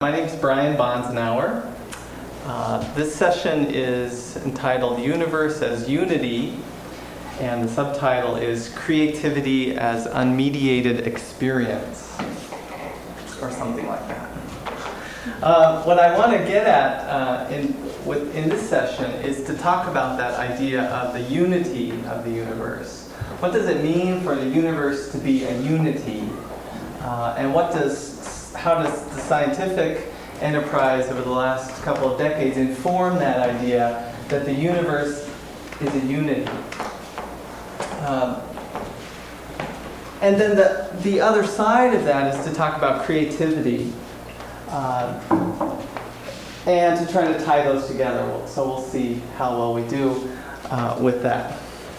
My name is Brian Bonsenauer. This session is entitled Universe as Unity, and the subtitle is Creativity as Unmediated Experience, or something like that. What I want to get at in this session is to talk about that idea of the unity of the universe. What does it mean for the universe to be a unity? And how does the scientific enterprise over the last couple of decades inform that idea that the universe is a unity? And then the other side of that is to talk about creativity and to try to tie those together. So we'll see how well we do with that.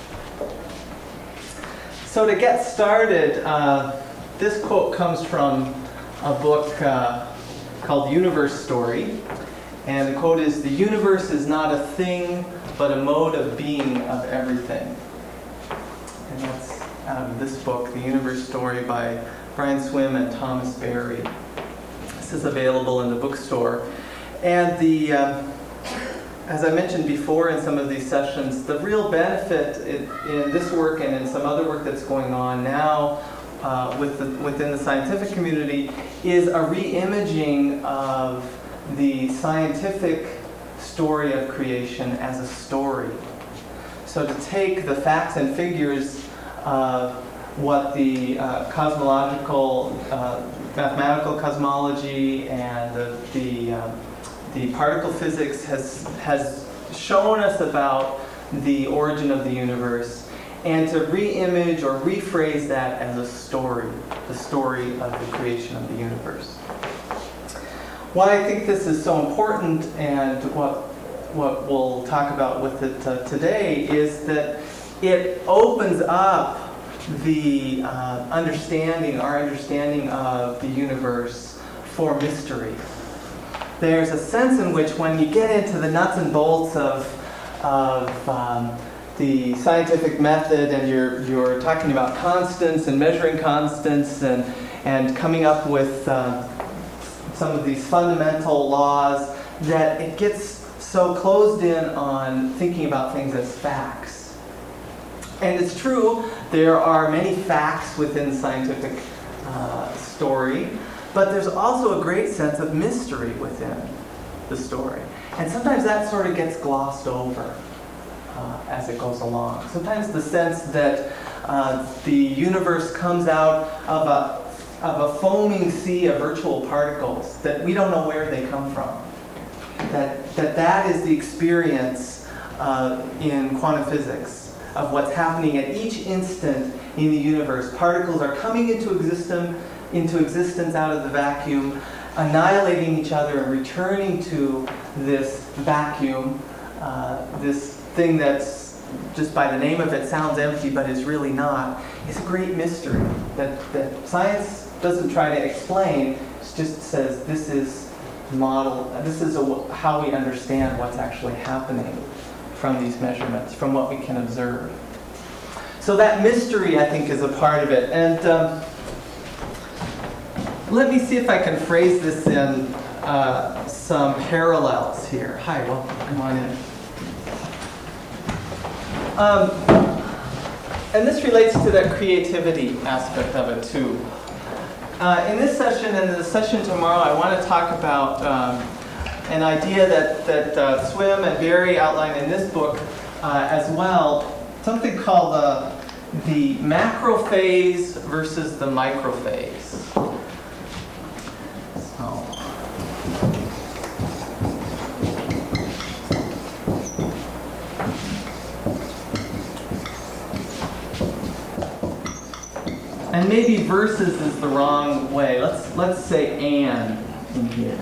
So to get started, this quote comes from a book called Universe Story. And the quote is, "The universe is not a thing, but a mode of being of everything." And that's out of this book, The Universe Story by Brian Swimme and Thomas Berry. This is available in the bookstore. And as I mentioned before in some of these sessions, the real benefit in this work and in some other work that's going on now within the scientific community is a re-imaging of the scientific story of creation as a story. So to take the facts and figures of what the cosmological, mathematical cosmology and the particle physics has shown us about the origin of the universe, and to re-image or rephrase that as a story, the story of the creation of the universe. Why I think this is so important, and what we'll talk about with it today, is that it opens up the our understanding of the universe for mystery. There's a sense in which when you get into the nuts and bolts of the scientific method, and you're talking about constants and measuring constants and coming up with some of these fundamental laws, that it gets so closed in on thinking about things as facts. And it's true, there are many facts within the scientific story, but there's also a great sense of mystery within the story. And sometimes that sort of gets glossed over as it goes along. Sometimes the sense that the universe comes out of a foaming sea of virtual particles, that we don't know where they come from. That is the experience in quantum physics of what's happening at each instant in the universe. Particles are coming into existence out of the vacuum, annihilating each other and returning to this vacuum, this thing that's, just by the name of it, sounds empty but is really not. It's a great mystery that science doesn't try to explain. It just says this is how we understand what's actually happening from these measurements, from what we can observe. So that mystery, I think, is a part of it. And let me see if I can phrase this in some parallels here. Hi, welcome. Come on in. And this relates to that creativity aspect of it too. In this session and in the session tomorrow, I want to talk about an idea that Swimme and Berry outline in this book as well, something called the macrophase versus the microphase. And maybe versus is the wrong way. Let's say and in here.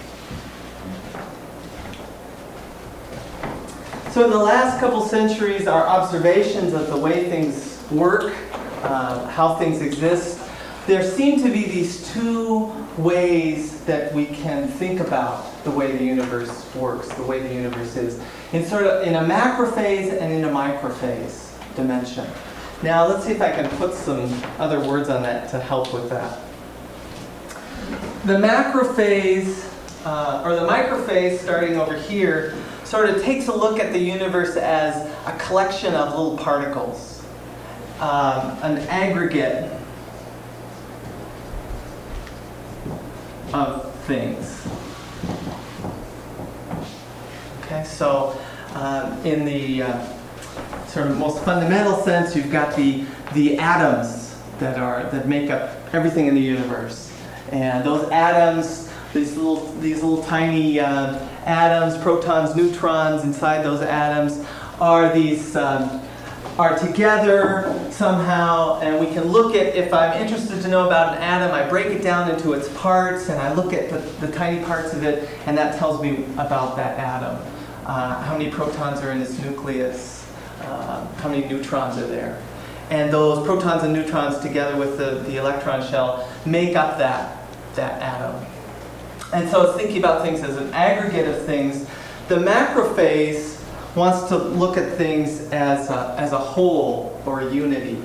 So in the last couple centuries, our observations of the way things work, how things exist, there seem to be these two ways that we can think about the way the universe works, the way the universe is, in a macrophase and in a microphase dimension. Now let's see if I can put some other words on that to help with that. The macrophase or the microphase, starting over here, sort of takes a look at the universe as a collection of little particles, an aggregate of things. Okay, so in the sort of most fundamental sense, you've got the atoms that make up everything in the universe, and those atoms, these little tiny atoms, protons, neutrons inside those atoms, are together somehow, and we can look at, if I'm interested to know about an atom, I break it down into its parts, and I look at the tiny parts of it, and that tells me about that atom. How many protons are in its nucleus? How many neutrons are there? And those protons and neutrons together with the electron shell make up that atom. And so it's thinking about things as an aggregate of things. The macrophase wants to look at things as a whole or a unity.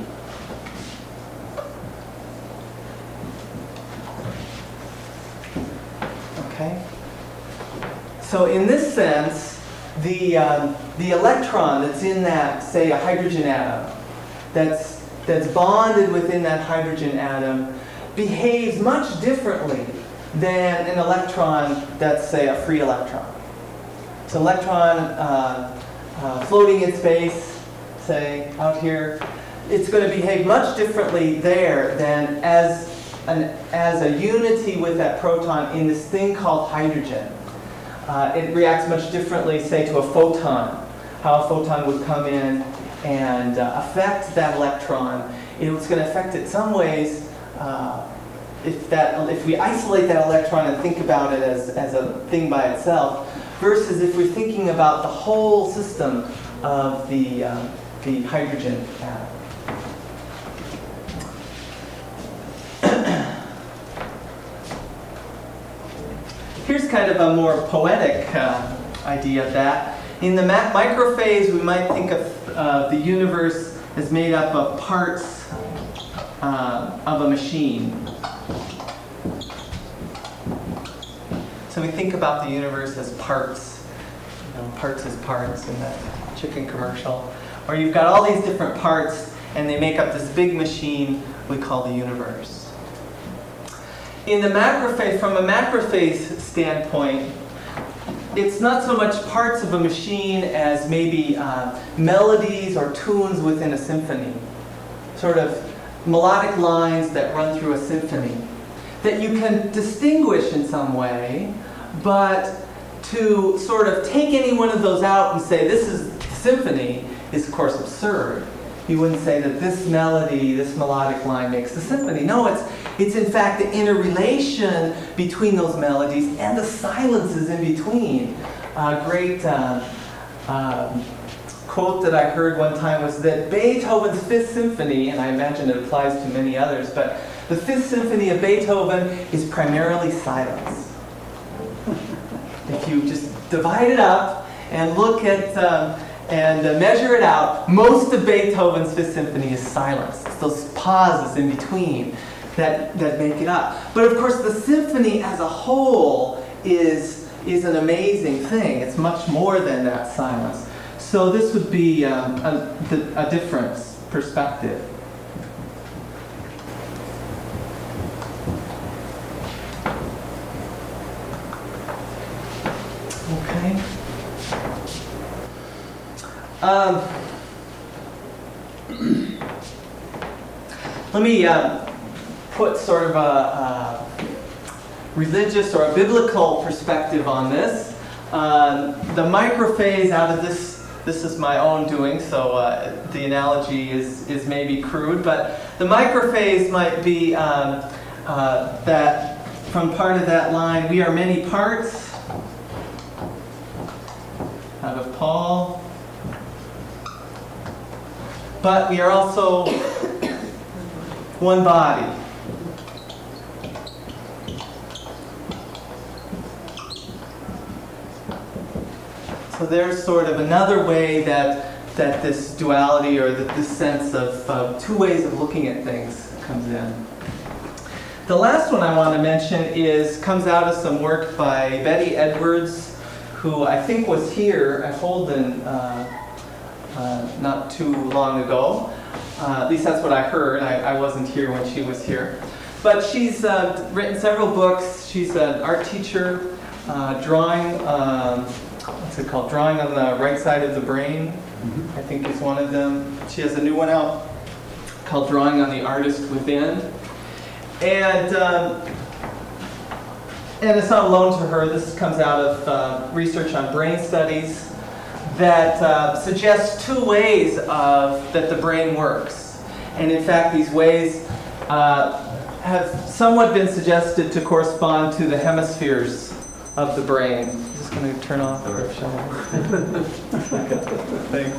Okay? So in this sense, the electron that's in that, say, a hydrogen atom, that's bonded within that hydrogen atom, behaves much differently than an electron that's, say, a free electron. It's an electron floating in space, say, out here. It's going to behave much differently there than as a unity with that proton in this thing called hydrogen. It reacts much differently, say, to a photon. How a photon would come in and affect that electron. It's going to affect it some ways if we isolate that electron and think about it as a thing by itself, versus if we're thinking about the whole system of the hydrogen atom. Here's kind of a more poetic idea of that. In the microphase, we might think of the universe as made up of parts of a machine. So we think about the universe as parts, parts as parts in that chicken commercial. Or you've got all these different parts, and they make up this big machine we call the universe. In the macrophase, from a macrophase standpoint, it's not so much parts of a machine as maybe melodies or tunes within a symphony. Sort of melodic lines that run through a symphony that you can distinguish in some way, but to sort of take any one of those out and say this is the symphony is of course absurd. You wouldn't say that this melody, this melodic line makes the symphony. No, it's in fact the interrelation between those melodies and the silences in between. A great quote that I heard one time was that Beethoven's Fifth Symphony, and I imagine it applies to many others, but the Fifth Symphony of Beethoven is primarily silence. If you just divide it up and look at and measure it out, most of Beethoven's Fifth Symphony is silence. It's those pauses in between that make it up. But of course, the symphony as a whole is an amazing thing. It's much more than that silence. So this would be a different perspective. Okay. Let me put sort of a religious or a biblical perspective on this. The microphase out of this is my own doing, so the analogy is maybe crude, but the microphase might be that from part of that line, we are many parts out of Paul, but we are also one body. So there's sort of another way that this duality or that this sense of two ways of looking at things comes in. The last one I want to mention comes out of some work by Betty Edwards, who I think was here at Holden not too long ago. At least that's what I heard. I wasn't here when she was here. But she's written several books. She's an art teacher, drawing, what's it called? Drawing on the Right Side of the Brain, I think is one of them. She has a new one out called Drawing on the Artist Within. And it's not alone to her. This comes out of research on brain studies that suggests two ways that the brain works. And in fact, these ways have somewhat been suggested to correspond to the hemispheres of the brain. I'm just going to turn off the show. Thanks.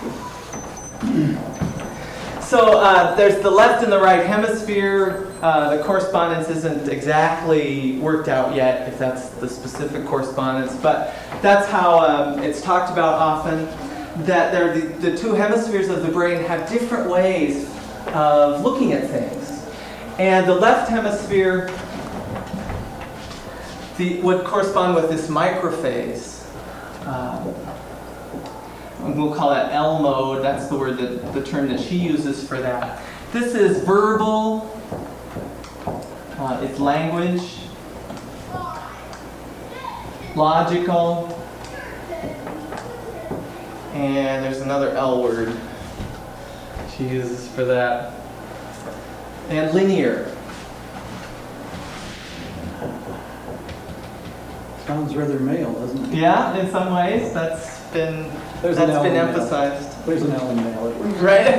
So there's the left and the right hemisphere. The correspondence isn't exactly worked out yet, if that's the specific correspondence, but that's how it's talked about often, that the two hemispheres of the brain have different ways of looking at things. And the left hemisphere would correspond with this microphase. We'll call that L mode. That's the word the term that she uses for that. This is verbal. It's language. Logical. And there's another L word she uses for that. And linear. Sounds rather male, doesn't it? Yeah, in some ways. That's been emphasized. There's an L in male. Right?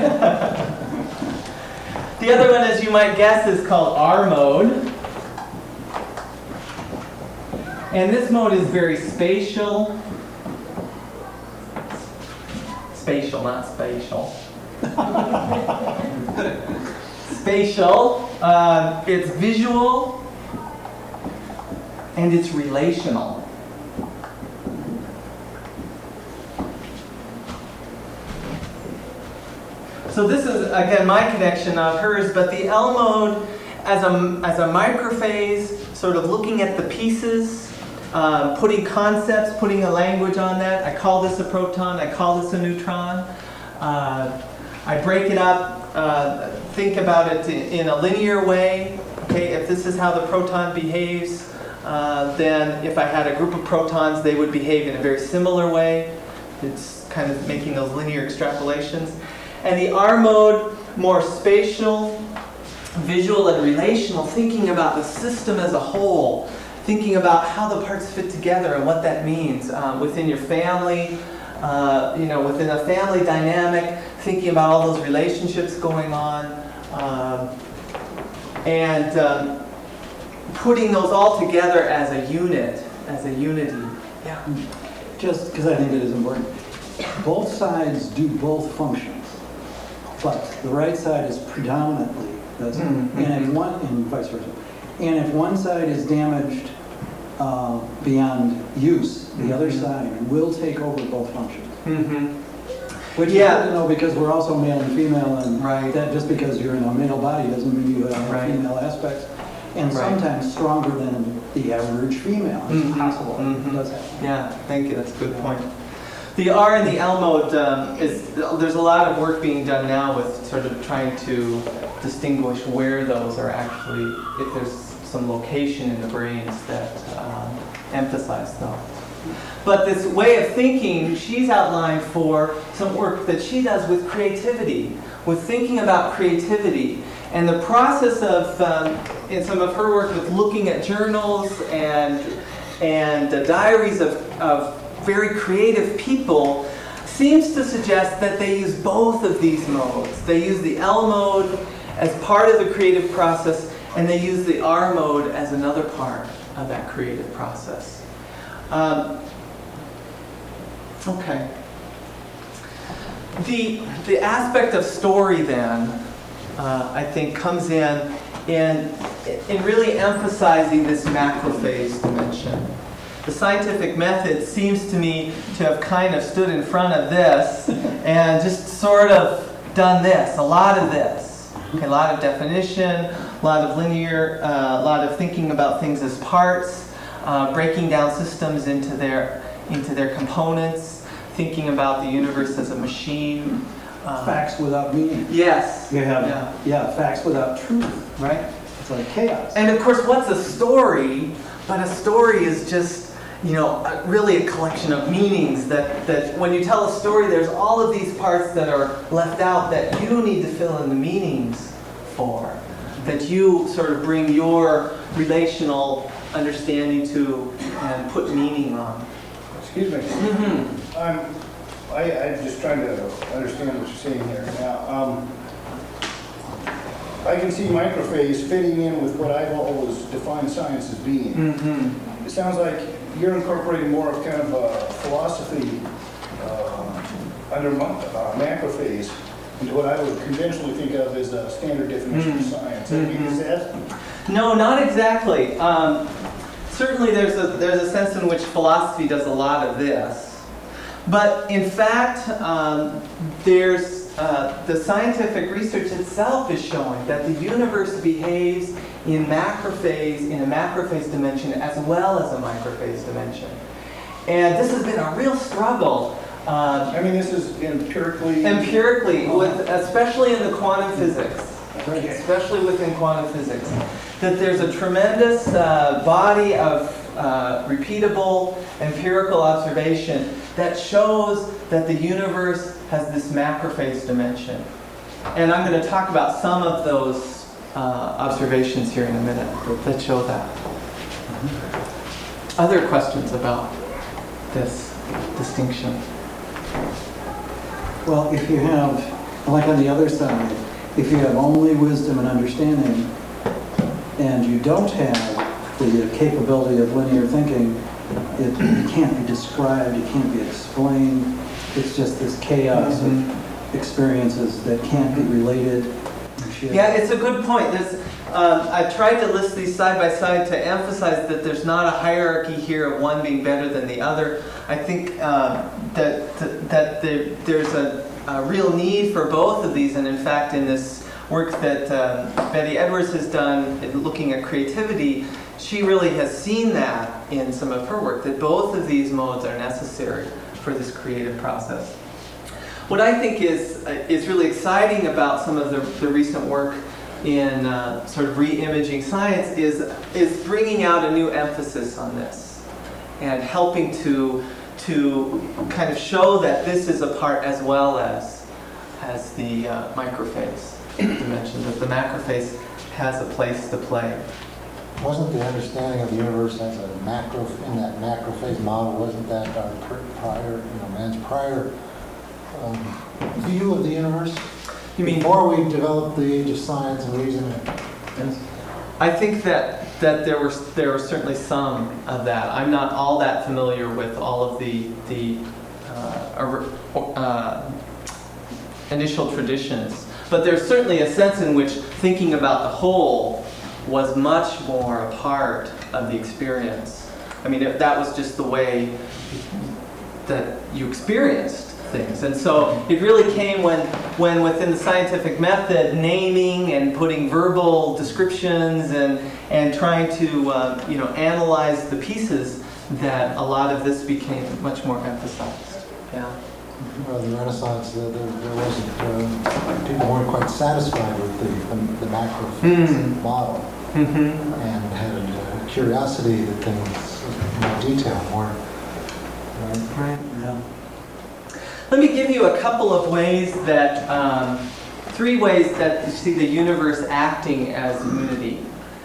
The other one, as you might guess, is called R mode. And this mode is very spatial. Spatial, not spatial. Spatial. It's visual. And it's relational. So this is, again, my connection, not hers, but the L mode as a microphase, sort of looking at the pieces, putting concepts, putting a language on that. I call this a proton, I call this a neutron. I break it up, think about it in a linear way. Okay, if this is how the proton behaves, then if I had a group of protons, they would behave in a very similar way. It's kind of making those linear extrapolations. And the R mode, more spatial, visual, and relational, thinking about the system as a whole, thinking about how the parts fit together and what that means within your family, within a family dynamic, thinking about all those relationships going on, and putting those all together as a unit, as a unity. Yeah. Just because I think it is important. Both sides do both functions. But the right side is predominantly, and vice versa. And if one side is damaged beyond use, the other side will take over both functions. Which is good to know, because we're also male and female, and that just because you're in a male body doesn't mean you have female aspects. And sometimes stronger than the average female. It's possible. It does happen. Yeah, thank you. That's a good point. The R and the L mode there's a lot of work being done now with sort of trying to distinguish where those are actually, if there's some location in the brains that emphasize those. But this way of thinking, she's outlined for some work that she does with creativity, with thinking about creativity. And the process of, in some of her work with looking at journals and diaries of very creative people, seems to suggest that they use both of these modes. They use the L mode as part of the creative process, and they use the R mode as another part of that creative process. Okay. The aspect of story then, I think, comes in really emphasizing this macrophase dimension. The scientific method seems to me to have kind of stood in front of this and just sort of done this, a lot of this. Okay, a lot of definition, a lot of linear, a lot of thinking about things as parts, breaking down systems into their components, thinking about the universe as a machine. Facts without meaning. Yes. You have, facts without truth. Right. It's like chaos. And of course, what's a story? But a story is just, really a collection of meanings that when you tell a story, there's all of these parts that are left out that you need to fill in the meanings for, that you sort of bring your relational understanding to and put meaning on. Excuse me. Mm-hmm. I'm just trying to understand what you're saying here. Now, I can see microphase fitting in with what I've always defined science as being. Mm-hmm. It sounds like you're incorporating more of kind of a philosophy under macrophase into what I would conventionally think of as a standard definition of science. Is that? No, not exactly. Certainly there's a sense in which philosophy does a lot of this. But in fact, there's the scientific research itself is showing that the universe behaves in a macrophase dimension as well as a microphase dimension. And this has been a real struggle. This is empirically, especially in the quantum physics. Okay. Especially within quantum physics, that there's a tremendous body of repeatable empirical observation that shows that the universe has this macrophase dimension. And I'm going to talk about some of those observations here in a minute that show that. Other questions about this distinction? Well, if you have, like on the other side, if you have only wisdom and understanding, and you don't have the capability of linear thinking, it can't be described, it can't be explained. It's just this chaos of experiences that can't be related. Yeah, it's a good point. I tried to list these side by side to emphasize that there's not a hierarchy here of one being better than the other. I think that there's a real need for both of these, and in fact, in this work that Betty Edwards has done looking at creativity, she really has seen that in some of her work, that both of these modes are necessary for this creative process. What I think is really exciting about some of the recent work in sort of re-imaging science is bringing out a new emphasis on this and helping to kind of show that this is a part as well as the microphase dimension, that the macrophase has a place to play. Wasn't the understanding of the universe as a macro, in that macrophase model, wasn't that our man's prior view of the universe? You mean before we developed the age of science and reason? Yes. I think that there were certainly some of that. I'm not all that familiar with all of the initial traditions, but there's certainly a sense in which thinking about the whole was much more a part of the experience. I mean, that was just the way that you experienced things. And so it really came when within the scientific method, naming and putting verbal descriptions and trying to analyze the pieces, that a lot of this became much more emphasized. Yeah. Well, the Renaissance, there wasn't, people weren't quite satisfied with the macrophase model, and had a curiosity that things in more detail, Right. Yeah. Let me give you a couple of ways that, 3 ways that you see the universe acting as unity.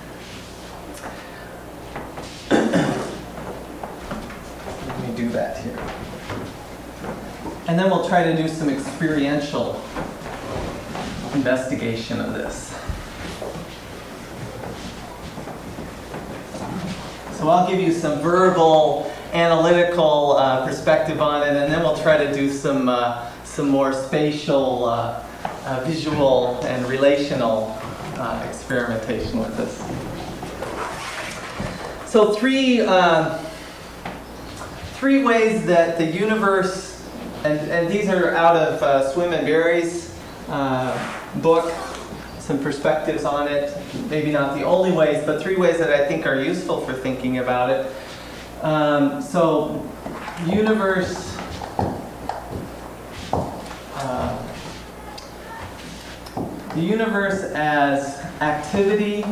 Let me do that here. And then we'll try to do some experiential investigation of this. So I'll give you some verbal, analytical perspective on it, and then we'll try to do some more spatial, visual, and relational experimentation with this. So three ways that the universe, and these are out of Swim and Barry's book. It's some perspectives on it. Maybe not the only ways, but 3 ways that I think are useful for thinking about it. So, universe. The universe as activity,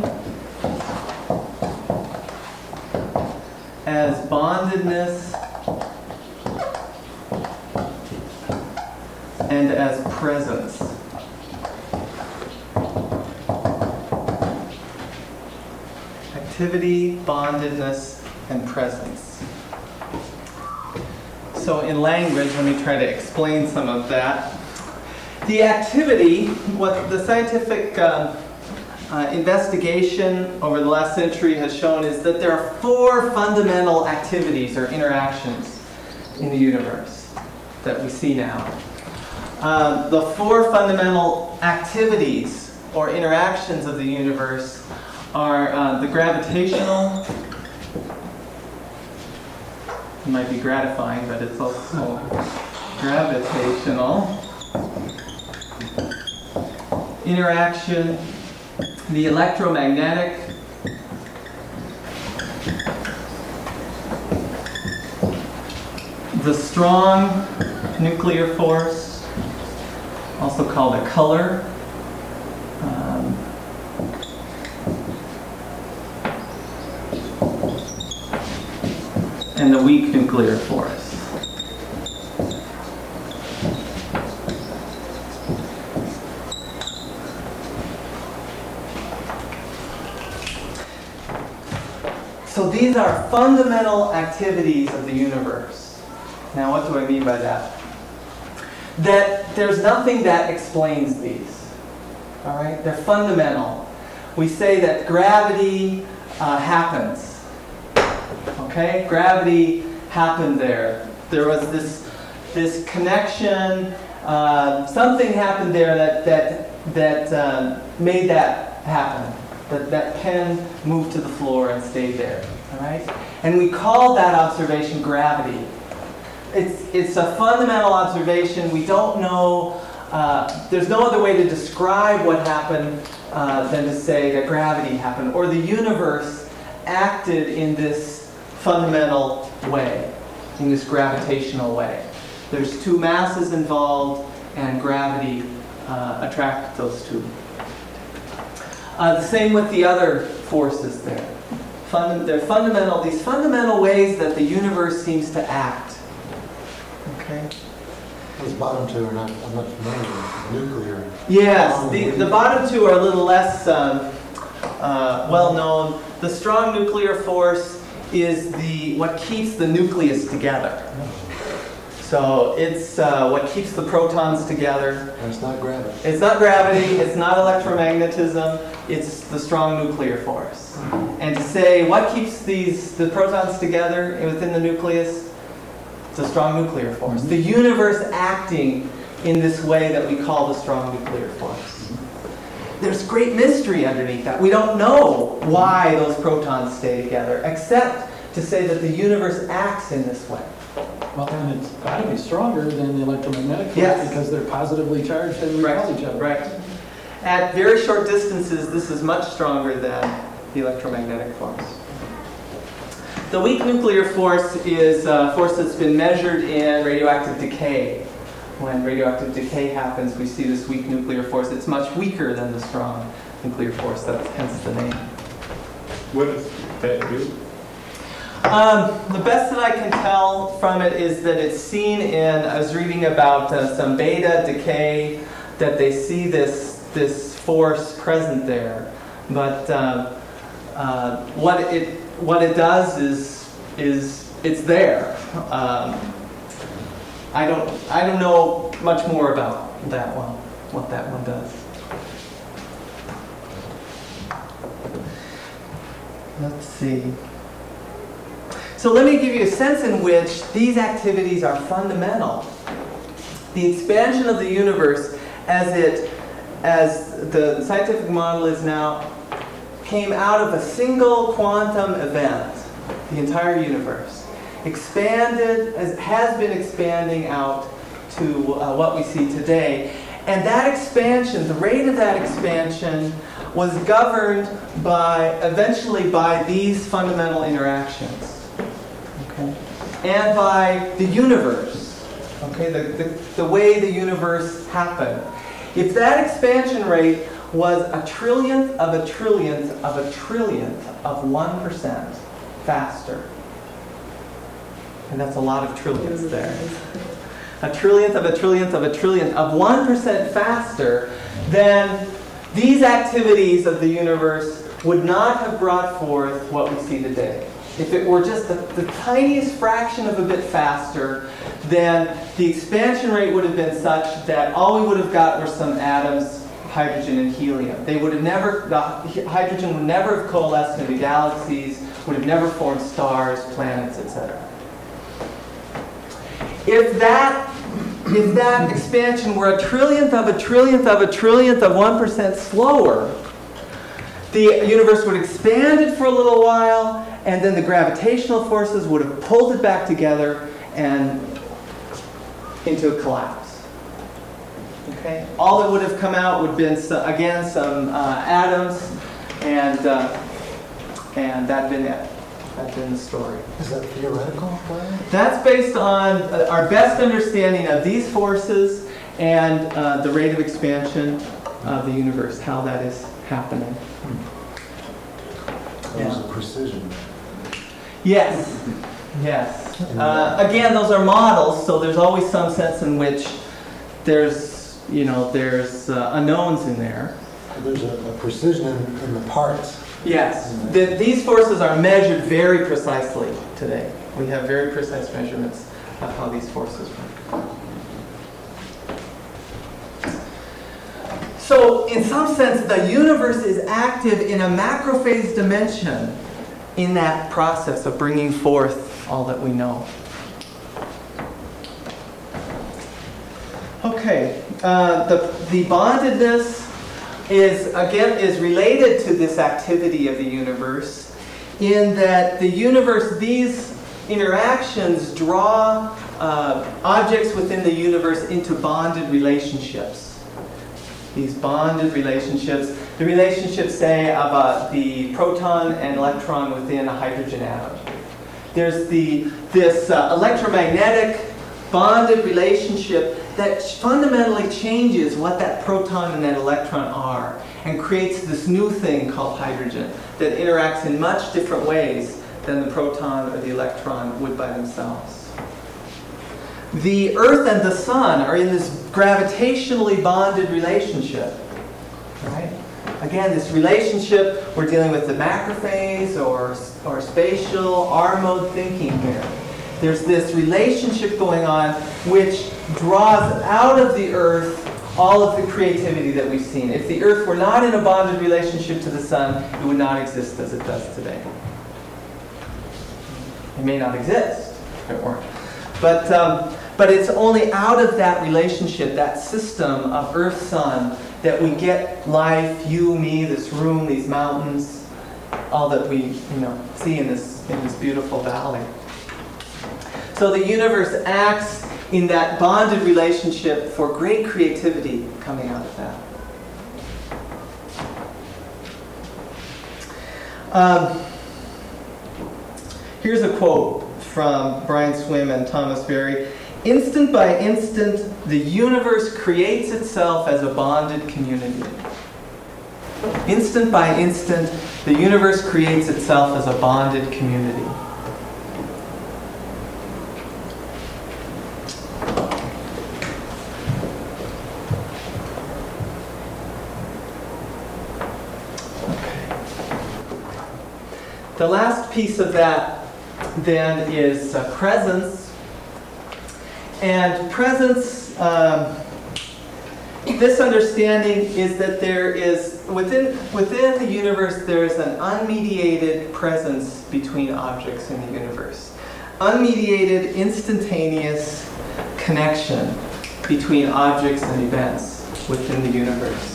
as bondedness, and as presence. Activity, bondedness, and presence. So in language, let me try to explain some of that. The activity, what the scientific investigation over the last century has shown is that there are 4 fundamental activities or interactions in the universe that we see now. The 4 fundamental activities or interactions of the universe are the gravitational. It might be gratifying, but it's also gravitational interaction, the electromagnetic, the strong nuclear force, also called a color, and the weak nuclear force. So these are fundamental activities of the universe. Now, what do I mean by that? That there's nothing that explains these. All right? They're fundamental. We say that gravity happens. Okay? Gravity happened there. There was this connection. Something happened there that made that happen. That pen moved to the floor and stayed there. All right? And we call that observation gravity. It's a fundamental observation. We don't know. There's no other way to describe what happened than to say that gravity happened, or the universe acted in this fundamental way, in this gravitational way. There's 2 masses involved, and gravity attracted those 2. The same with the other forces there. They're fundamental. These fundamental ways that the universe seems to act. Okay. Those bottom 2 are not, I'm not familiar with nuclear. Yes, the bottom 2 are a little less well known. The strong nuclear force is what keeps the nucleus together. So it's what keeps the protons together. And it's not gravity. It's not gravity, it's not electromagnetism, it's the strong nuclear force. And to say what keeps the protons together within the nucleus, it's a strong nuclear force. The universe acting in this way that we call the strong nuclear force. There's great mystery underneath that. We don't know why those protons stay together, except to say that the universe acts in this way. Well, then it's got to be stronger than the electromagnetic force, Yes. because they're positively charged and repel each other. Right. At very short distances, this is much stronger than the electromagnetic force. The weak nuclear force is a force that's been measured in radioactive decay. When radioactive decay happens, we see this weak nuclear force. It's much weaker than the strong nuclear force. That's hence the name. What does that do? The best that I can tell from it is that it's seen in, I was reading about some beta decay, that they see this force present there. But what it does is it's there. I don't know much more about that one, what that one does. Let's see. So let me give you a sense in which these activities are fundamental. The expansion of the universe as the scientific model is now, came out of a single quantum event, the entire universe. Expanded, has been expanding out to what we see today. And that expansion, the rate of that expansion, was governed eventually by these fundamental interactions. Okay? And by the universe. Okay? The way the universe happened. If that expansion rate was a trillionth of a trillionth of a trillionth of 1% faster, and that's a lot of trillions there. A trillionth of a trillionth of a trillionth of 1% faster, then these activities of the universe would not have brought forth what we see today. If it were just the tiniest fraction of a bit faster, then the expansion rate would have been such that all we would have got were some atoms, hydrogen and helium. The hydrogen would never have coalesced into galaxies, would have never formed stars, planets, etc. If that expansion were a trillionth of a trillionth of a trillionth of 1% slower, the universe would have expanded for a little while, and then the gravitational forces would have pulled it back together and into a collapse. Okay? All that would have come out would have been, some atoms, and that'd been it. That's in the story. Is that theoretical, Brian? That's based on our best understanding of these forces and the rate of expansion of the universe, how that is happening. There's a precision. Yes. Again, those are models, so there's always some sense in which there's unknowns in there. There's a precision in the parts. Yes, these forces are measured very precisely today. We have very precise measurements of how these forces work. So, in some sense, the universe is active in a macrophase dimension in that process of bringing forth all that we know. Okay, the bondedness is related to this activity of the universe in that the universe, these interactions draw objects within the universe into bonded relationships. These bonded relationships, the relationships, say, of the proton and electron within a hydrogen atom. There's this electromagnetic bonded relationship that fundamentally changes what that proton and that electron are and creates this new thing called hydrogen that interacts in much different ways than the proton or the electron would by themselves. The Earth and the Sun are in this gravitationally bonded relationship. Right? Again, this relationship, we're dealing with the macrophase or spatial R-mode thinking here. There's this relationship going on which draws out of the Earth all of the creativity that we've seen. If the Earth were not in a bonded relationship to the Sun, it would not exist as it does today. It may not exist if it weren't. But it's only out of that relationship, that system of Earth-Sun, that we get life, you, me, this room, these mountains, all that we see in this beautiful valley. So the universe acts in that bonded relationship for great creativity coming out of that. Here's a quote from Brian Swimme and Thomas Berry. Instant by instant, the universe creates itself as a bonded community. Instant by instant, the universe creates itself as a bonded community. The last piece of that, then, is presence. And presence, this understanding is that there is, within the universe, there is an unmediated presence between objects in the universe. Unmediated, instantaneous connection between objects and events within the universe.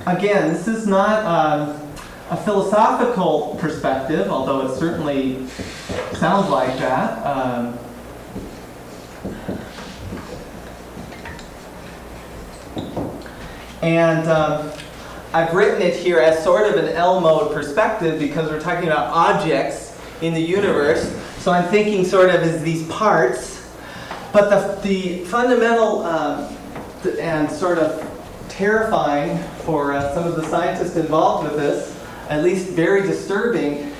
again, this is not a philosophical perspective, although it certainly sounds like that. And I've written it here as sort of an L-mode perspective because we're talking about objects in the universe. So I'm thinking sort of as these parts. But the fundamental and sort of terrifying for some of the scientists involved with this, at least very disturbing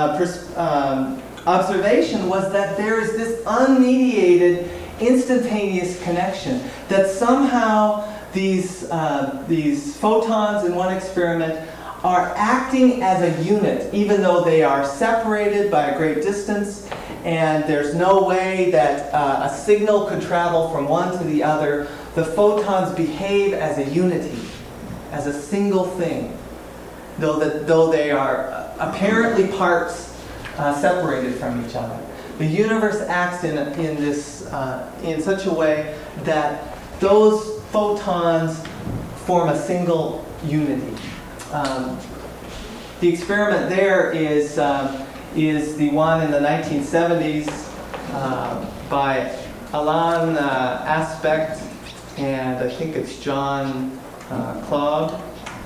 observation was that there is this unmediated, instantaneous connection. That somehow these photons in one experiment are acting as a unit, even though they are separated by a great distance, and there's no way that a signal could travel from one to the other. The photons behave as a unity, as a single thing, though they are apparently parts separated from each other. The universe acts in such a way that those photons form a single unity. The experiment there is the one in the 1970s by Alain Aspect and I think it's John Claude.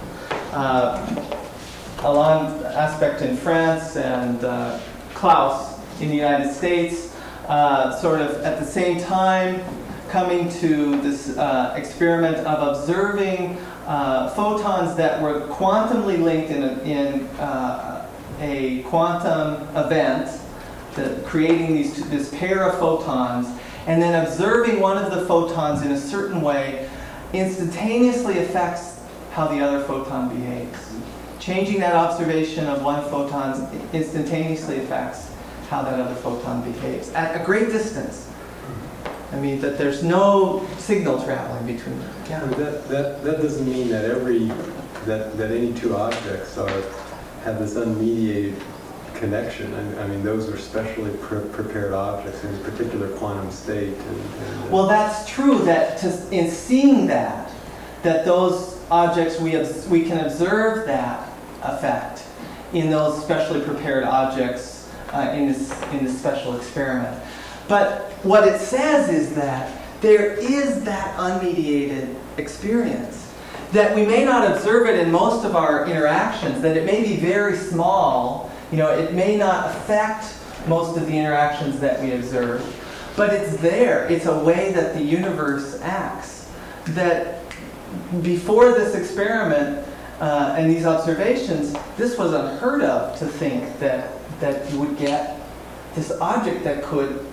Alain Aspect in France and Klaus in the United States, sort of at the same time coming to this experiment of observing photons that were quantumly linked in a quantum event, creating this pair of photons, and then observing one of the photons in a certain way instantaneously affects how the other photon behaves. Changing that observation of one photon instantaneously affects how that other photon behaves at a great distance. I mean, that there's no signal traveling between them. Yeah. That doesn't mean that that any two objects have this unmediated connection. I mean, those are specially prepared objects in a particular quantum state. Well, that's true. That in seeing that those objects we can observe that effect in those specially prepared objects in this special experiment. But what it says is that there is that unmediated experience. That we may not observe it in most of our interactions, that it may be very small, it may not affect most of the interactions that we observe, but it's there. It's a way that the universe acts. That before this experiment and these observations, this was unheard of to think that you would get this object that could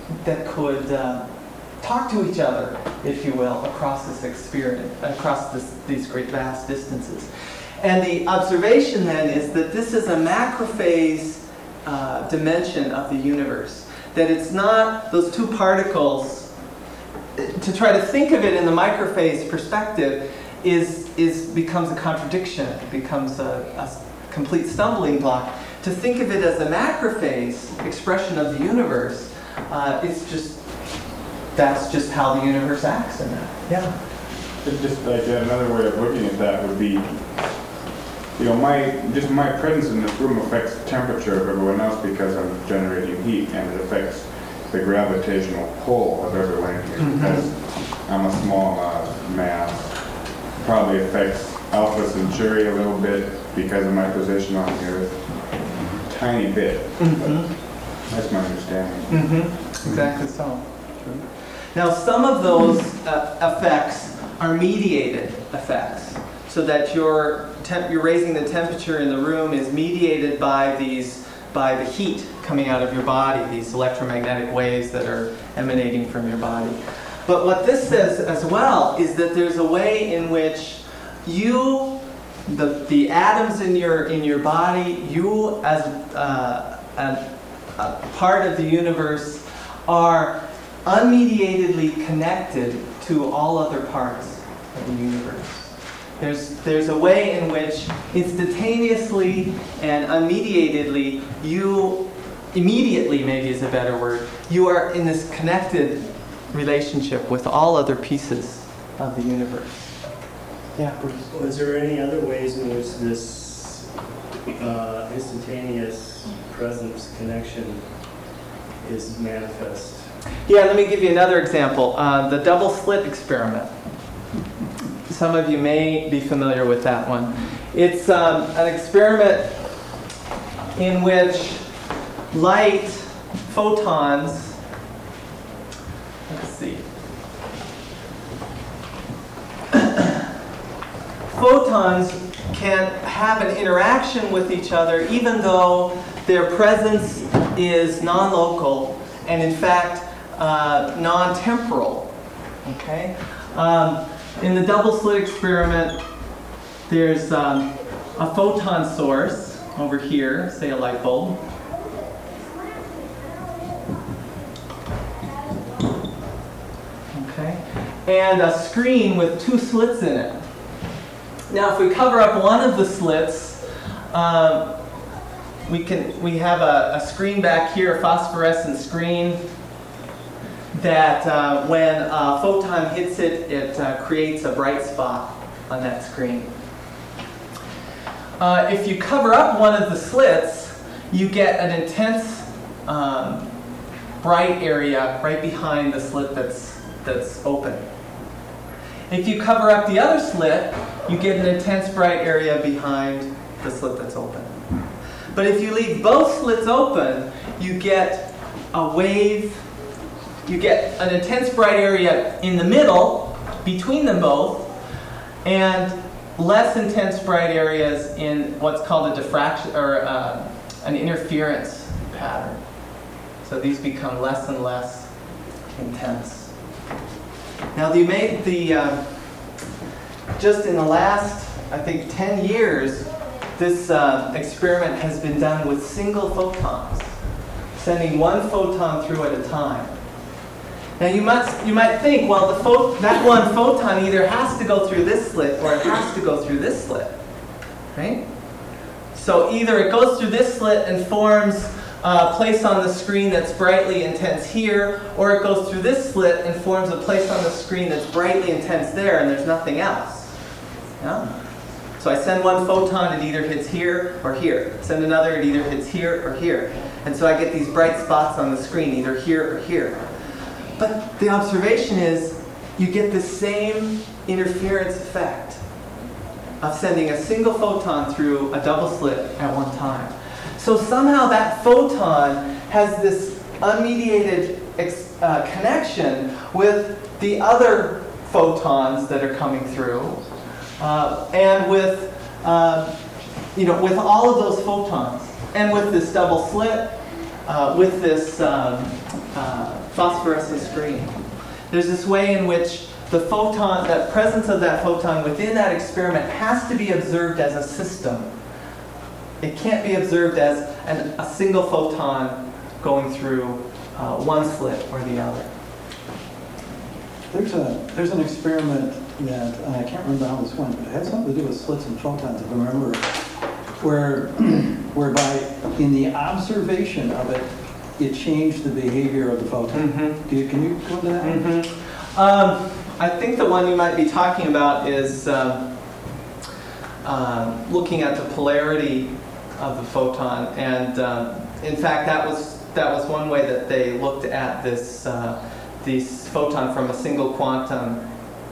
talk to each other, if you will, across this experience, across these great vast distances. And the observation then is that this is a macrophase dimension of the universe. That it's not those two particles. To try to think of it in the microphase perspective becomes a contradiction. It becomes a complete stumbling block. To think of it as a macrophase expression of the universe, that's just how the universe acts in that. Yeah. Just like another way of looking at that would be, my presence in this room affects the temperature of everyone else because I'm generating heat, and it affects the gravitational pull of everyone here. Because I'm a small mass, probably affects Alpha Centauri a little bit because of my position on the Earth, tiny bit. That's my understanding. Exactly so. Now, some of those effects are mediated effects, so that you're raising the temperature in the room is mediated by the heat coming out of your body, these electromagnetic waves that are emanating from your body. But what this says as well is that there's a way in which the atoms in your body, you as a part of the universe, are unmediatedly connected to all other parts of the universe. There's a way in which instantaneously and unmediatedly immediately maybe is a better word, you are in this connected relationship with all other pieces of the universe. Yeah, Bruce. Was there any other ways in which this instantaneous presence connection is manifest? Yeah, let me give you another example. The double slit experiment. Some of you may be familiar with that one. It's an experiment in which light photons, let's see, photons can have an interaction with each other even though their presence is non-local and in fact non-temporal. Okay? In the double slit experiment, there's a photon source over here, say a light bulb. Okay? And a screen with two slits in it. Now, if we cover up one of the slits, we have a screen back here, a phosphorescent screen, that when a photon hits it, it creates a bright spot on that screen. If you cover up one of the slits, you get an intense bright area right behind the slit that's open. If you cover up the other slit, you get an intense bright area behind the slit that's open. But if you leave both slits open, you get a wave. You get an intense bright area in the middle, between them both, and less intense bright areas in what's called a diffraction, or an interference pattern. So these become less and less intense. Now you made just in the last, I think, 10 years, this experiment has been done with single photons, sending one photon through at a time. Now you might think, well, that one photon either has to go through this slit or it has to go through this slit, right? So either it goes through this slit and forms a place on the screen that's brightly intense here, or it goes through this slit and forms a place on the screen that's brightly intense there, and there's nothing else. Yeah? So I send one photon, it either hits here or here. Send another, it either hits here or here. And so I get these bright spots on the screen, either here or here. But the observation is you get the same interference effect of sending a single photon through a double slit at one time. So somehow that photon has this unmediated connection with the other photons that are coming through, and with with all of those photons, and with this double slit, with this phosphorescent screen. There's this way in which the photon, that presence of that photon within that experiment has to be observed as a system. It can't be observed as a single photon going through one slit or the other. There's an experiment that, I can't remember how this went, but it had something to do with slits and photons, if I remember, whereby in the observation of it, it changed the behavior of the photon. Mm-hmm. Can you go into that? Mm-hmm. I think the one you might be talking about is looking at the polarity of the photon, and in fact, that was one way that they looked at this photon from a single quantum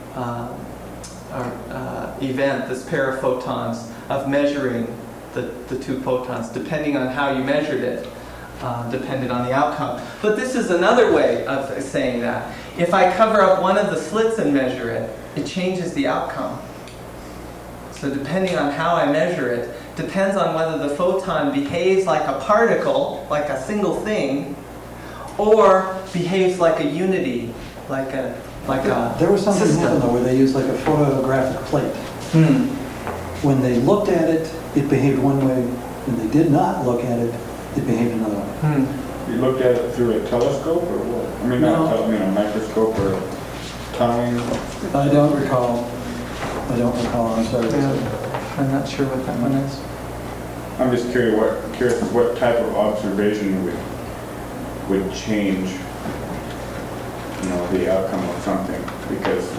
event, this pair of photons, of measuring the two photons, depending on how you measured it. Depended on the outcome. But this is another way of saying that. If I cover up one of the slits and measure it, it changes the outcome. So depending on how I measure it, depends on whether the photon behaves like a particle, like a single thing, or behaves like a unity, like a There was something system. happened though where they used like a photographic plate. When they looked at it, it behaved one way. When they did not look at it, it behaved another way. You looked at it through a telescope or what? I mean, No. not a microscope or tunneling? I don't recall. I'm sorry. I'm not sure what that one is. I'm just curious what type of observation would change, the outcome of something, because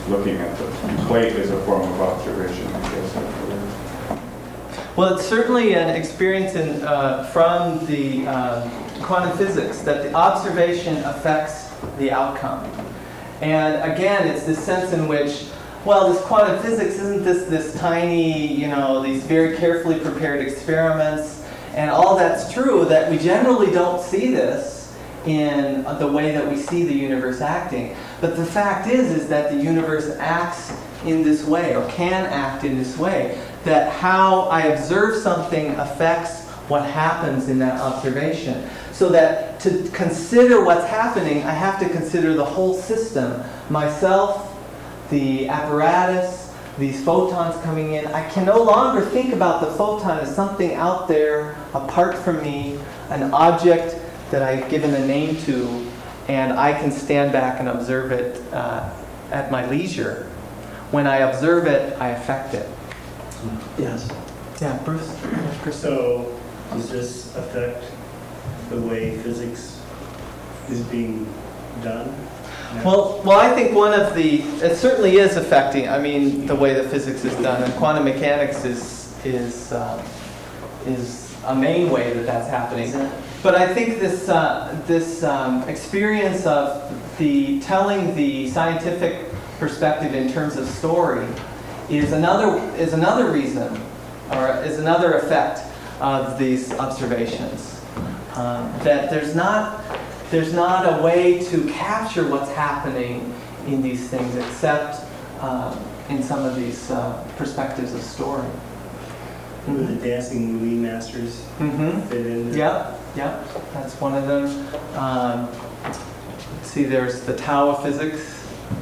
looking at the plate as a form of observation, I guess. Well, it's certainly an experience from the quantum physics that the observation affects the outcome. And again, it's this sense in which, well, this quantum physics isn't this tiny, these very carefully prepared experiments, and all that's true, that we generally don't see this in the way that we see the universe acting. But the fact is that the universe acts in this way, or can act in this way, that how I observe something affects what happens in that observation. So that to consider what's happening, I have to consider the whole system. Myself, the apparatus, these photons coming in. I can no longer think about the photon as something out there, apart from me, an object that I've given a name to, and I can stand back and observe it at my leisure. When I observe it, I affect it. Yes. Yeah, Bruce? So, does this affect the way physics is being done? No. Well, I think it certainly is affecting, the way that physics is done, and quantum mechanics is a main way that that's happening. But I think this experience of telling the scientific perspective in terms of story is another reason, or is another effect of these observations. That there's not a way to capture what's happening in these things except in some of these perspectives of story. Would the dancing movie masters fit in there? Yeah, that's one of them. See, there's the Tao of physics.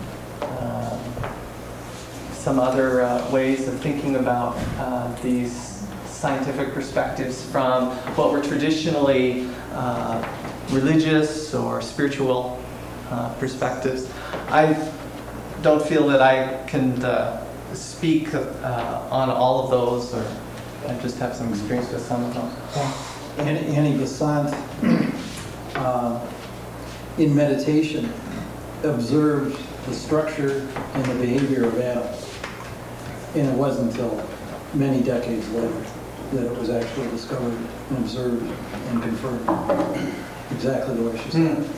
Some other ways of thinking about these scientific perspectives from what were traditionally religious or spiritual perspectives. I don't feel that I can speak on all of those, or I just have some experience with some of them. Annie Besant, in meditation, observed the structure and the behavior of atoms. And it wasn't until many decades later that it was actually discovered and observed and confirmed exactly the way she said it.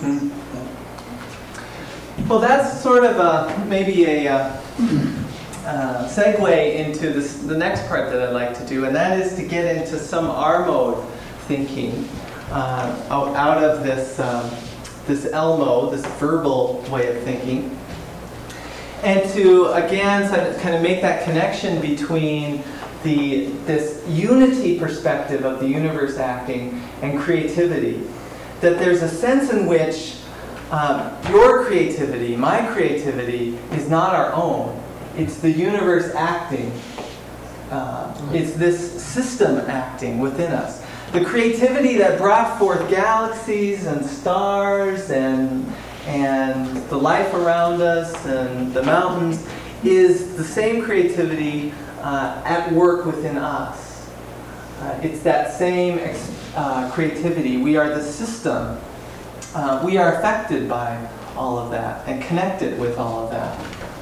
Yeah. Well, that's sort of maybe a segue into the next part that I'd like to do, and that is to get into some R mode thinking out of this L mode, this verbal way of thinking. And to, again, kind of make that connection between this unity perspective of the universe acting and creativity. That there's a sense in which your creativity, my creativity, is not our own. It's the universe acting. It's this system acting within us. The creativity that brought forth galaxies and stars and the life around us and the mountains is the same creativity at work within us. It's that same creativity. We are the system. We are affected by all of that and connected with all of that.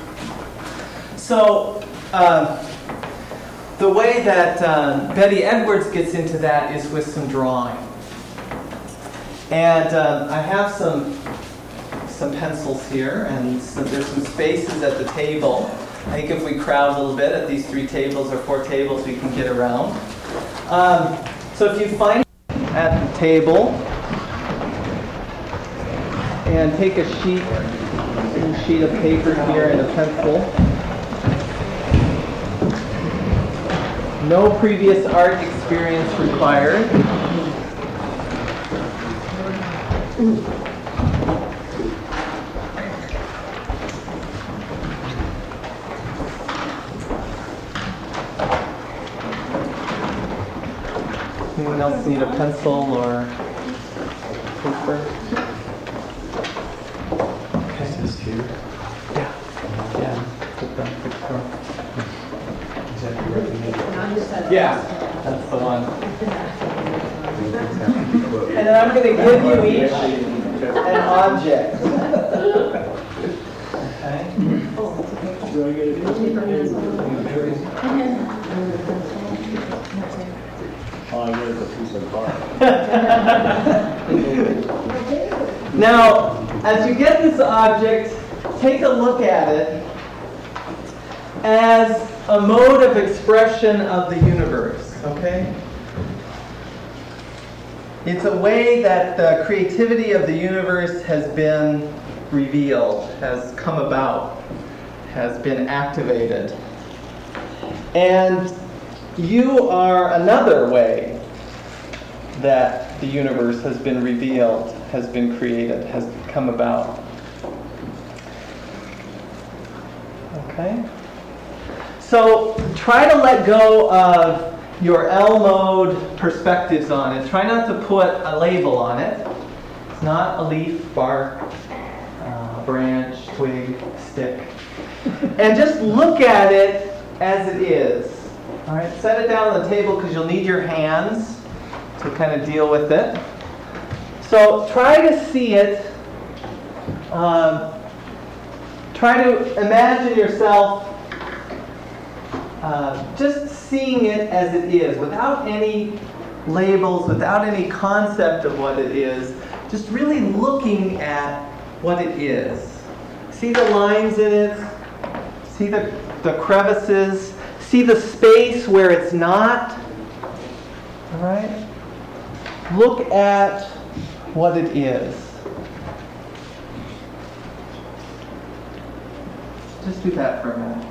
So the way that Betty Edwards gets into that is with some drawing. And I have some pencils here, and so there's some spaces at the table. I think if we crowd a little bit at these 3 tables or 4 tables, we can get around. So if you find at the table and take a sheet of paper here and a pencil. No previous art experience required. Anyone else need a pencil or paper? Okay. Is this here? Yeah. Put that picture. Is that your recommendation? Yeah, that's the one. And then I'm going to give you each an object. Okay? Do I get a Oh, I get a piece of bark. Now, as you get this object, take a look at it as a mode of expression of the universe, okay? It's a way that the creativity of the universe has been revealed, has come about, has been activated. And you are another way that the universe has been revealed, has been created, has come about. Okay? So try to let go of your L mode perspectives on it. Try not to put a label on it. It's not a leaf, bark, branch, twig, stick. And just look at it as it is. All right, set it down on the table because you'll need your hands to kind of deal with it. So try to see it. Try to imagine yourself just seeing it as it is, without any labels, without any concept of what it is, just really looking at what it is. See the lines in it, see the crevices, see the space where it's not. All right? Look at what it is. Just do that for a minute.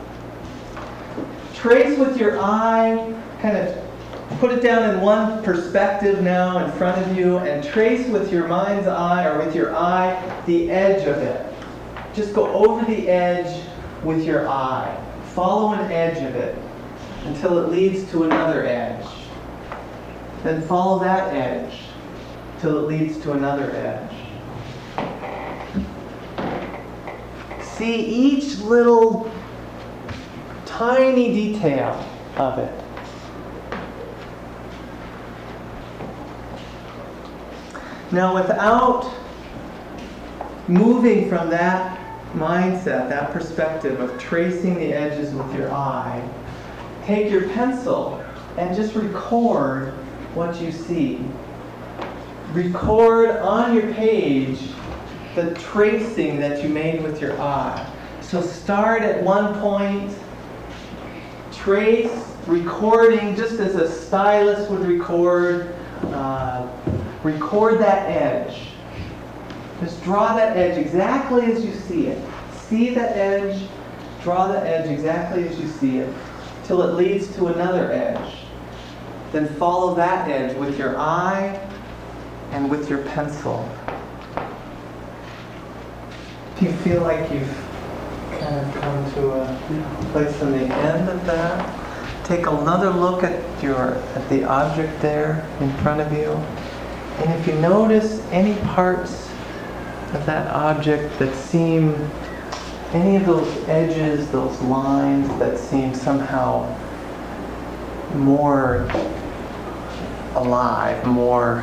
Trace with your eye, kind of put it down in one perspective now in front of you, and trace with your mind's eye or with your eye the edge of it. Just go over the edge with your eye. Follow an edge of it until it leads to another edge. Then follow that edge till it leads to another edge. See each little tiny detail of it. Now, without moving from that mindset, that perspective of tracing the edges with your eye, take your pencil and just record what you see. Record on your page the tracing that you made with your eye. So start at one point, trace, recording just as a stylist would record. Record that edge. Just draw that edge exactly as you see it. See that edge, draw the edge exactly as you see it, till it leads to another edge. Then follow that edge with your eye and with your pencil. Do you feel like you've kind of come to a place on the end of that? Take another look at the object there in front of you. And if you notice any parts of that object that seem, any of those edges, those lines that seem somehow more alive, more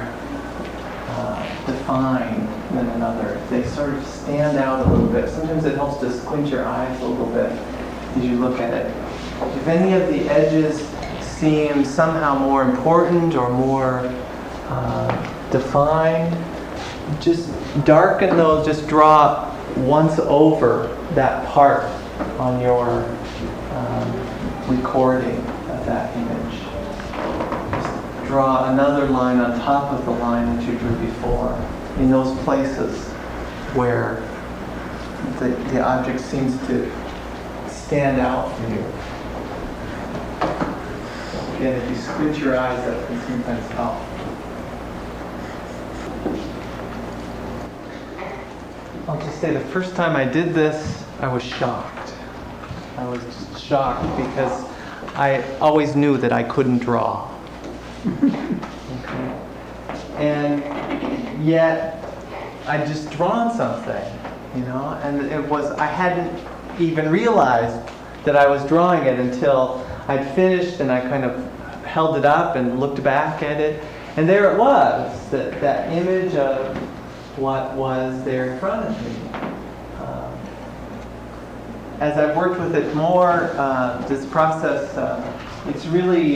defined than another, they sort of stand out a little bit. Sometimes it helps to squint your eyes a little bit as you look at it. If any of the edges seem somehow more important or more defined, just darken those, just draw once over that part on your recording of that image. Just draw another line on top of the line that you drew before in those places where the object seems to stand out for you. Again, if you squint your eyes, that can sometimes help. I'll just say the first time I did this, I was shocked. I was just shocked because I always knew that I couldn't draw. Okay. And yet, I'd just drawn something, and I hadn't even realized that I was drawing it until I'd finished and I kind of held it up and looked back at it. And there it was, that image of what was there in front of me. as I've worked with it more, this process, it's really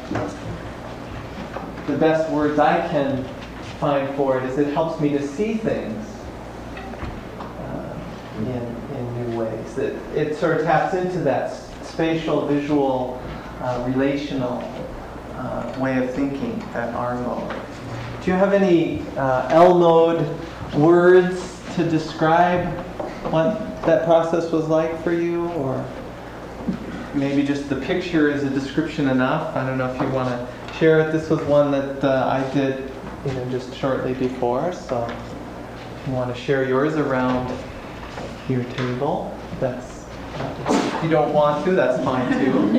the best words I can find for it is it helps me to see things in new ways. It sort of taps into that spatial, visual, relational way of thinking, that R mode. Do you have any L mode words to describe what that process was like for you? Or maybe just the picture is a description enough? I don't know if you want to share it. This was one that I did just shortly before. So if you want to share yours around your table, if you don't want to, that's fine too.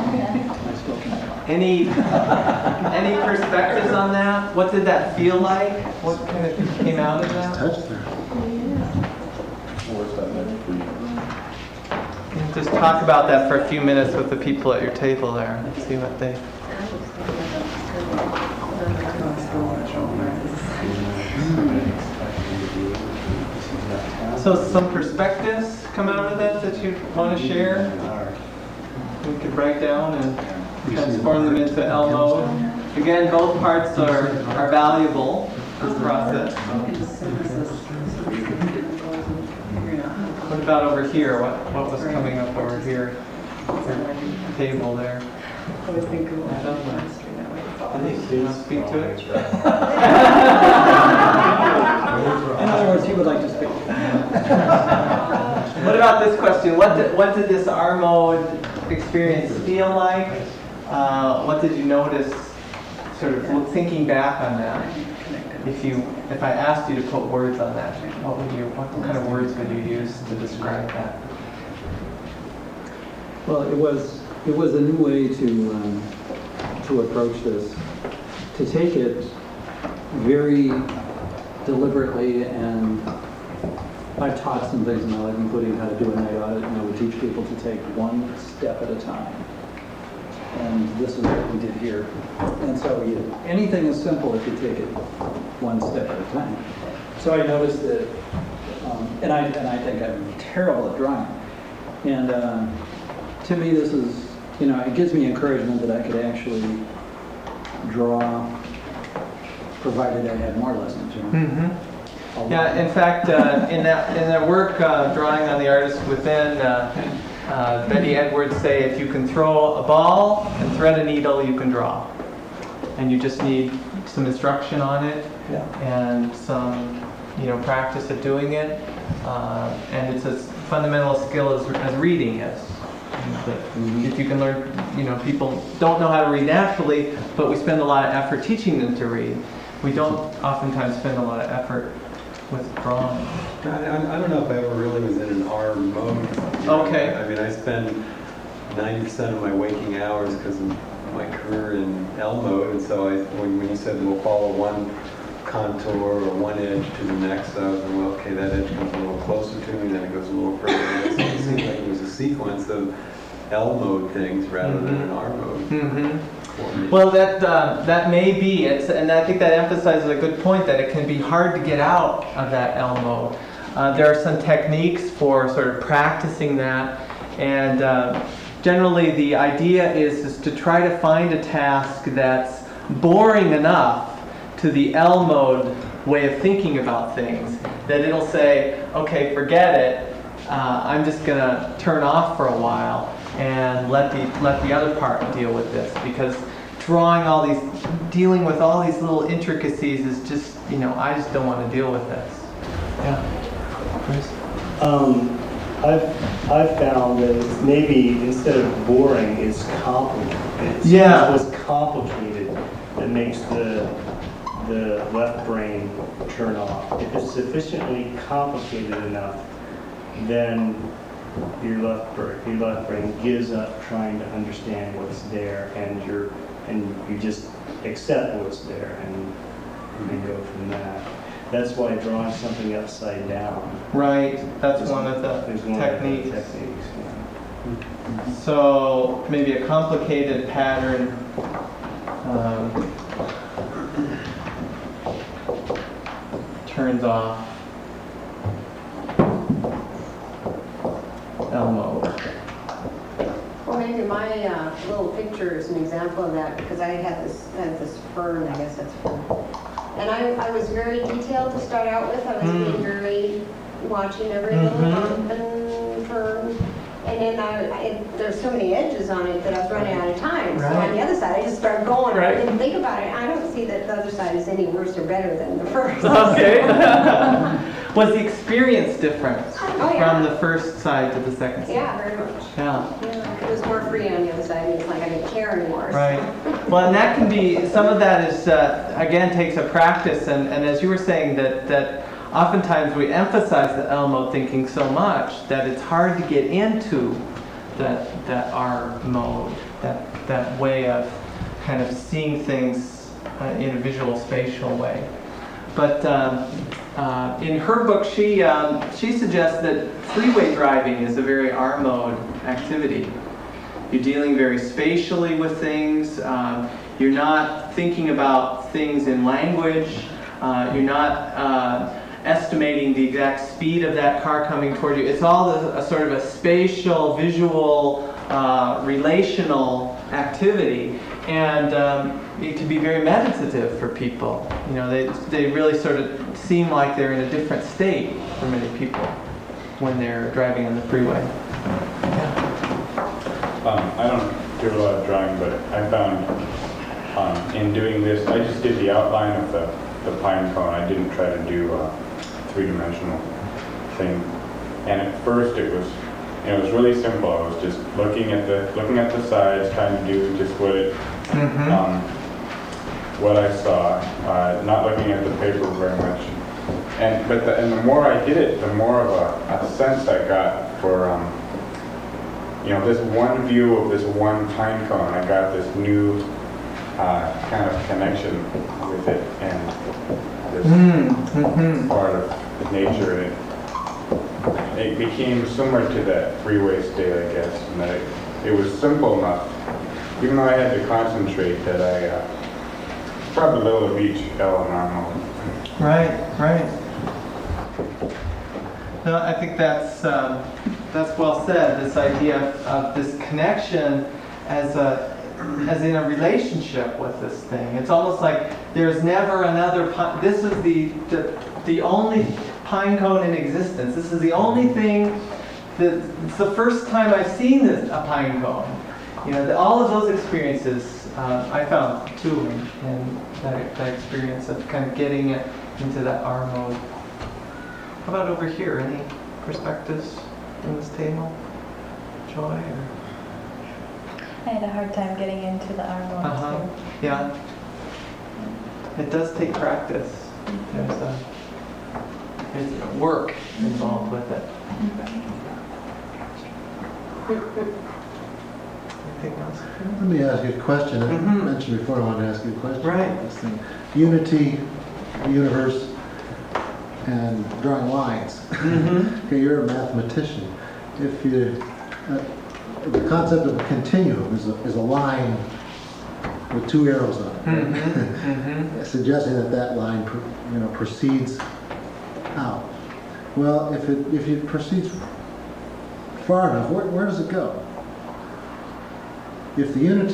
Any perspectives on that? What did that feel like? What kind of came out of that? And just talk about that for a few minutes with the people at your table there and see what they... So some perspectives come out of that you want to share? We could write down and transform them into L mode. Again, both parts are valuable in this process. What about over here? What was coming up over here? The table there. I was thinking You want to speak to it? In other words, he would like to speak. What about this question? What did this R mode experience feel like? What did you notice, sort of thinking back on that? If I asked you to put words on that, what kind of words would you use to describe that? Well, it was a new way to approach this, to take it very deliberately, and I've taught some things in my life, including how to do a night audit, and I would teach people to take one step at a time. And this is what we did here. And so anything is simple if you take it one step at a time. So I noticed that, and I think I'm terrible at drawing. And to me, this is, it gives me encouragement that I could actually draw, provided I had more lessons. Mm-hmm. Yeah, in fact, in that work, Drawing on the Artist Within, Betty Edwards say if you can throw a ball and thread a needle, you can draw. And you just need some instruction on it and some practice at doing it. And it's as fundamental a skill as reading is. If you can learn, people don't know how to read naturally, but we spend a lot of effort teaching them to read. We don't oftentimes spend a lot of effort with drawing. I don't know if I ever really was in an R mode. Okay. I mean, I spend 90% of my waking hours because of my career in L mode, and so when you said we'll follow one contour or one edge to the next, I was like, well, okay, that edge comes a little closer to me, then it goes a little further. So it seemed like it was a sequence of L mode things rather than an R mode. Mm-hmm. Well, that may be, and I think that emphasizes a good point that it can be hard to get out of that L mode. There are some techniques for sort of practicing that, and generally the idea is to try to find a task that's boring enough to the L mode way of thinking about things that it'll say, okay, forget it, I'm just going to turn off for a while and let the other part deal with this, because dealing with all these little intricacies is just, I just don't want to deal with this. Yeah. Chris? I've found that it's maybe instead of boring, it's complicated. Yeah. It's what's complicated that makes the left brain turn off. If it's sufficiently complicated enough, then your left brain gives up trying to understand what's there, and you just accept what's there and go from that. That's why drawing something upside down. Right, that's one of the is one techniques. Of the techniques, yeah. So maybe a complicated pattern turns off L mode. aperture is an example of that, because I had this fern, I guess that's fern. And I was very detailed to start out with. I was being very, watching every little bump and turn. And then there's so many edges on it that I was running out of time. So on the other side, I just started going. Right. I didn't think about it. I don't see that the other side is any worse or better than the first. Okay. Was the experience different Oh, yeah. from the first side to the second side? Yeah, very much. Yeah. Yeah, it was more free on the other side. It's like I didn't care anymore. Right. Well, and that can be, some of that is, again, takes a practice. And as you were saying, that oftentimes we emphasize the L mode thinking so much that it's hard to get into that R mode, that way of kind of seeing things in a visual spatial way. But in her book, she suggests that freeway driving is a very R mode activity. You're dealing very spatially with things. You're not thinking about things in language. You're not estimating the exact speed of that car coming toward you. It's all a sort of a spatial, visual, relational activity. And it can be very meditative for people. You know, they really sort of seem like they're in a different state for many people when they're driving on the freeway. Yeah. I don't do a lot of drawing, but I found in doing this, I just did the outline of the pine cone. I didn't try to do a three-dimensional thing. And at first it was really simple. I was just looking at the sides, trying to do just what I saw, not looking at the paper very much. And the more I did it, the more of a sense I got for this one view of this one pine cone. I got this new kind of connection with it and this part of nature. And it became similar to that freeway state, I guess, and that it was simple enough, even though I had to concentrate, that I probably a little of each L and R mode. Right. No, I think that's well said. This idea of this connection as in a relationship with this thing. It's almost like there's never another pine. This is the only pine cone in existence. This is the only thing it's the first time I've seen a pine cone. You know, all of those experiences I found too in that experience of kind of getting it into that R mode. How about over here? Any perspectives from this table? Joy? Or? I had a hard time getting into the R mode too. Yeah. It does take practice. There's work involved with it. Anything else? Let me ask you a question. I mentioned before I wanted to ask you a question about this thing. Unity, universe, and drawing lines. Okay, you're a mathematician. If you, the concept of a continuum is a line with two arrows on it, suggesting that line proceeds out. Well, if it proceeds far enough, where does it go? If the universe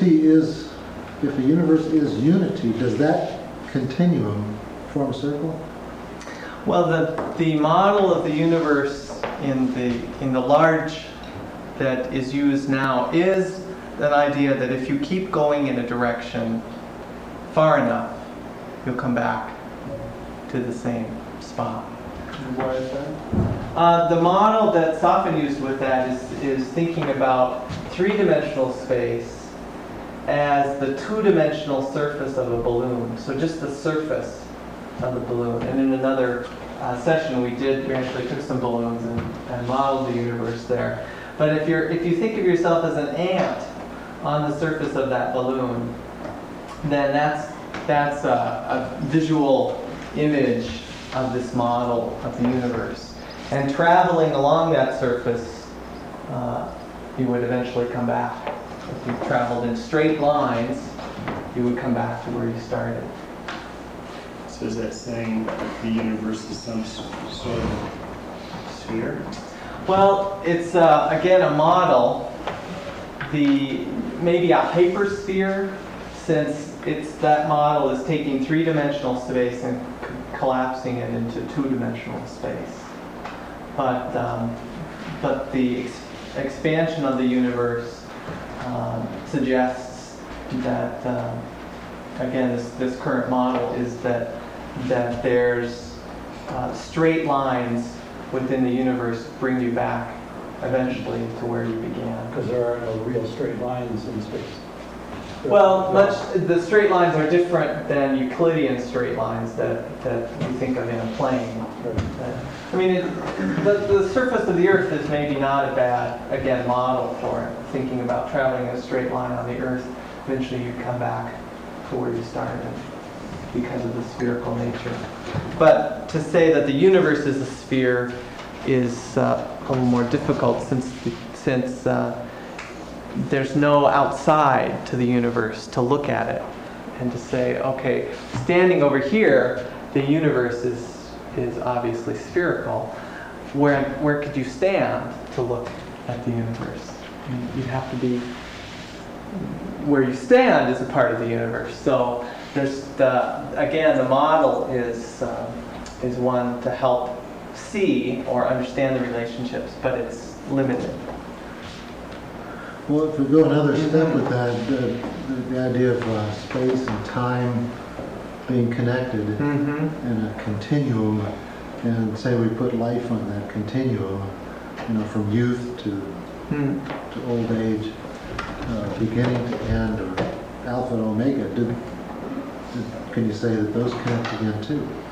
is unity, does that continuum form a circle? Well, the model of the universe in the large that is used now is an idea that if you keep going in a direction far enough, you'll come back to the same spot. Why is that? The model that's often used with that is thinking about three-dimensional space as the two-dimensional surface of a balloon. So just the surface of the balloon. And in another session we actually took some balloons and modeled the universe there. But if you think of yourself as an ant on the surface of that balloon, then that's a visual image of this model of the universe. And traveling along that surface, you would eventually come back. If you traveled in straight lines, you would come back to where you started. So is that saying that the universe is some sort of sphere? Well, it's again a model. maybe a hypersphere, since that model is taking three-dimensional space and collapsing it into two-dimensional space. But the expansion of the universe suggests that, again, this current model is that there's straight lines within the universe bring you back eventually to where you began. Because there are no real straight lines in space. Well, the straight lines are different than Euclidean straight lines that you think of in a plane. I mean, the surface of the Earth is maybe not a bad, again, model for it. Thinking about traveling in a straight line on the Earth, eventually you come back to where you started because of the spherical nature. But to say that the universe is a sphere is a little more difficult since there's no outside to the universe to look at it and to say, okay, standing over here, the universe is obviously spherical. Where could you stand to look at the universe? You'd have to be where you stand is a part of the universe. So there's the model is one to help see or understand the relationships, but it's limited. Well, if we go another step with that, the idea of space and time being connected in a continuum, and say we put life on that continuum, from youth to old age, beginning to end, or alpha and omega, can you say that those connect again too?